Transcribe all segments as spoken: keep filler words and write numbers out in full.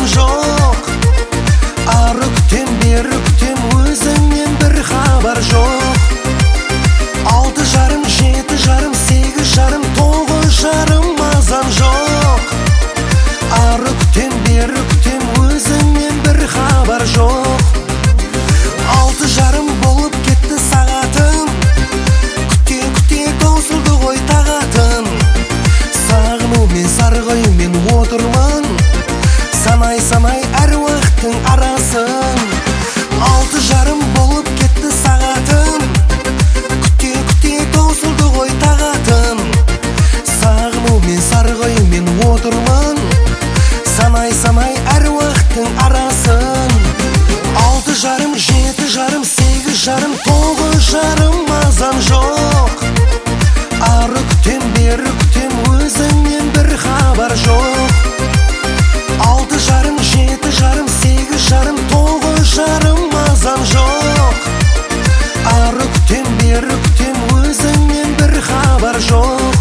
мазам жоқ. Ары күтем, бері күтем, өзіңнен бір хабар жоқ. Алты жарым, жеті жарым, сегіз жарым, тоғыз жарым, мазам жоқ. Ары күтем, бері күтем, өзіңнен бір хабар жоқ. Алты жарым болып кетті сағатым, күте күте таусылды ғой тағатым. Сағынумен сарғаюмен отырмын, санай санай әр уақыттың арасын. Алты жарым болып кетті сағатым, күте күте таусылды ғой тағатым. Сағынумен сарғаюмен отырмын, санай санай әр уақыттың арасын. Алты жарым, жеті жарым, сегіз жарым, тоғыз жарым, мазам жоқ. Ары күтем, бері күтем, өзіңнен бір хабар жоқ. Алты жарым, жеті жарым, сегіз жарым, тоғыз жарым, мазам жоқ. Ары күтем, бері күтем, өзіңнен бір хабар жоқ.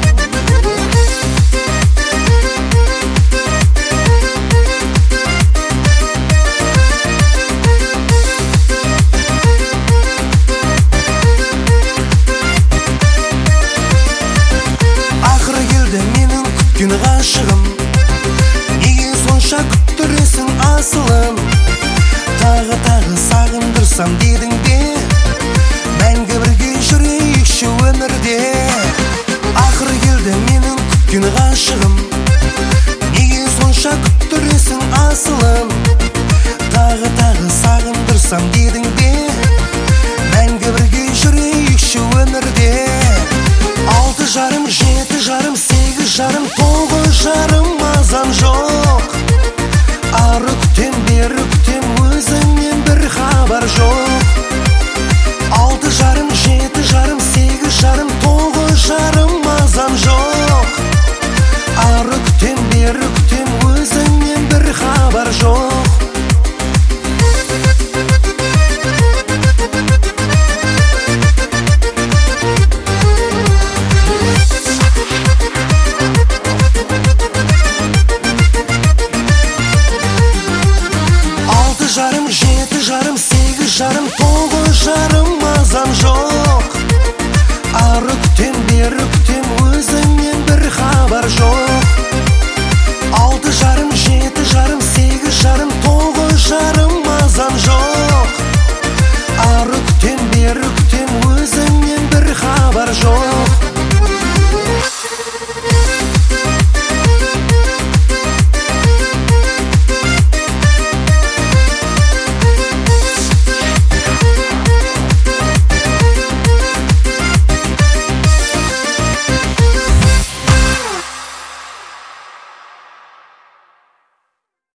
Күн ғашығым, неге сонша күттіресің асылым? Тағы тағы сағындырсам дедің бе, мәңгі бірге жүрейікші өмірде. Ақыры келді менің күткен ғашығым, неге сонша күттіресің асылым? Тағы тағы сағындырсам дедің бе, мәңгі бірге жүрейікші өмірде. Алты жарым, жеті жарым, сегіз жарым, тоғыз жарым, мазам жоқ. Ары күтем, бері күтем, өзіңнен бір хабар жоқ.